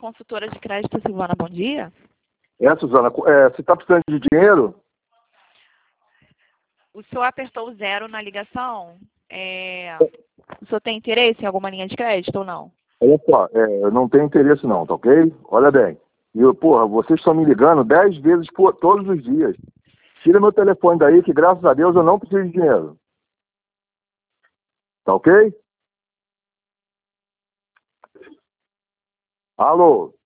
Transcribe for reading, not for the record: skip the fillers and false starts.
consultora de crédito, Silvana, bom dia. Suzana, você está precisando de dinheiro? O senhor apertou o 0 na ligação? O senhor tem interesse em alguma linha de crédito ou não? Olha só, eu não tenho interesse não, tá ok? Olha bem. Vocês estão me ligando 10 vezes todos os dias. Tira meu telefone daí, que graças a Deus eu não preciso de dinheiro. Tá ok? Alô?